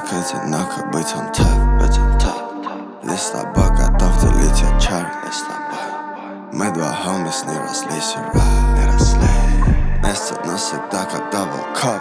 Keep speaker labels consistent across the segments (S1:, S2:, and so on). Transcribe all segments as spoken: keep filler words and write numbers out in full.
S1: так одиноко быть on top, быть on top. Лишь с тобой готов делить я чар, лишь с тобой. Мы два хомис не росли сюда, не росли. Вместе, но всегда как дабл коп.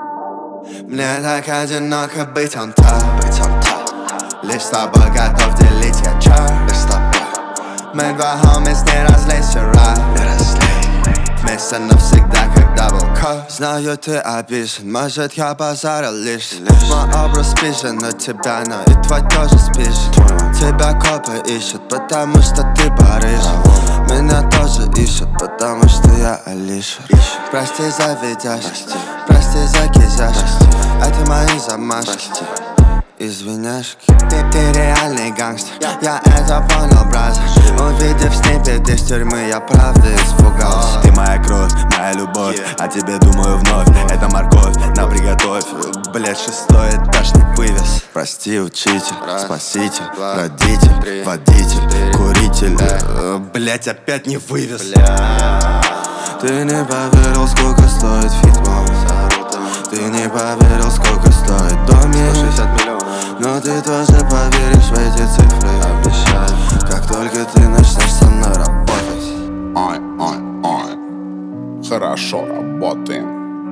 S1: Мне так одиноко быть on top, быть on top. Лишь с тобой готов делить я чар, лишь с тобой. Мы два хомис не росли сюда, не росли. Вместе навсегда, как дабл коп. Знаю, ты обижен, может, я базарил лишь. Мой образ спижен, но тебя, но и твой тоже спижен. Тебя копы ищут, потому что ты Париж. Меня тоже ищут, потому что я Алиша. Прости за видяж, прости за кизяш. Это мои замашки, извиняшки. Ты, ты реальный гангстер, я это понял, брат. Увидев сниппет из тюрьмы, я правда испугался.
S2: Ты моя кровь, моя любовь, о тебе думаю вновь. Это морковь, на приготовь. Блять, шестой этаж не вывез.
S1: Прости, учитель, спаситель, родитель, водитель, куритель.
S2: Блять, опять не вывез.
S1: Ты не поверил, сколько стоит фитбол. Ты не поверил, сколько стоит домик. Но ты тоже поверишь в эти цифры. Обещаю, как только ты начнешь со мной работать.
S3: Ой, ой, ой, хорошо работаем.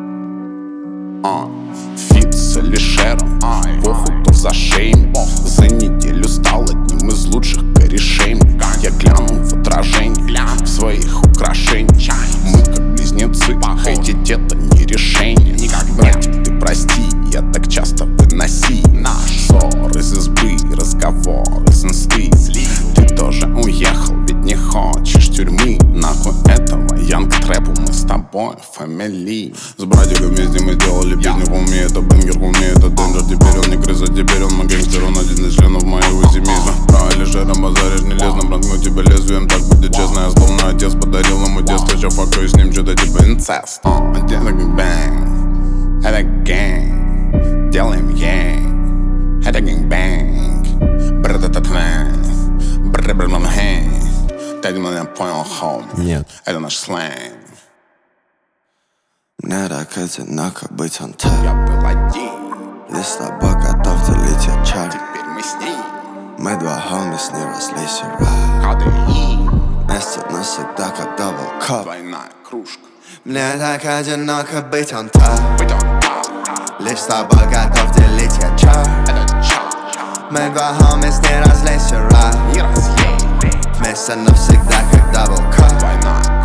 S3: Ой, фит с Алишером, похуй за шеем. За неделю стал одним из лучших корешей. Я глянул в отражение в своих украшениях. Мы как близнецы, хейтить это не решение. Братик, ты прости, я так часто выноси наш ссор из избы, разговор из инсты. Ты тоже уехал, ведь не хочешь тюрьмы. Нахуй этого янг трэпу, мы с тобой фамилии. С братиком вместе мы сделали песню, хуми, это бенгер, хуми, это денджер. Теперь он не крыса, теперь он мой гангстер, он один из членов моего семейства. Про Алишера базаришь не лезно, проткну тебя лезвием, так будет честно. Я словно отец подарил ему детство, сейчас факаю с ним что-то типа инцест. Это гэнг-бэнг, это гэнг, делаем янг, это гэнг-бэнг, бра-та-та-та-та, бра-бра-бра-бра-бра. Ты меня понял, хоми?
S2: Нет.
S3: Это наш сленг.
S1: Мне так одиноко быть on top.
S3: Я был один,
S1: Лишь с тобой готов делить я чар.
S3: теперь мы с ним.
S1: Мы два хомис не росли сюда.
S3: КДИ,
S1: Вместе навсегда, как дабл коп.
S3: двойная кружка.
S1: Мне так одиноко быть on top.
S3: Быть он так,
S1: Лишь с тобой готов делить я чар.
S3: это чар.
S1: Мы два хомис не росли сюда.
S3: Не разъей,
S1: Вместе навсегда, как дабл коп.
S3: двойная